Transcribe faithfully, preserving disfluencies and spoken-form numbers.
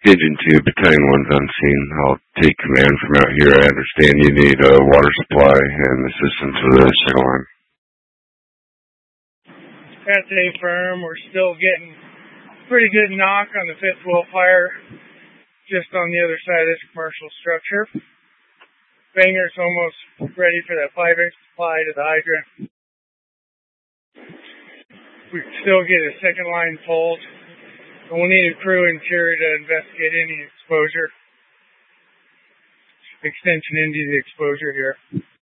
Engine two, Battalion one's on scene. I'll take command from out here. I understand you need a water supply and assistance with the second line. That's a firm. We're still getting pretty good knock on the fifth wheel fire just on the other side of this commercial structure. Banger's almost ready for that five inch supply to the hydrant. We still get a second line pulled. And we'll need a crew interior to investigate any exposure, extension into the exposure here.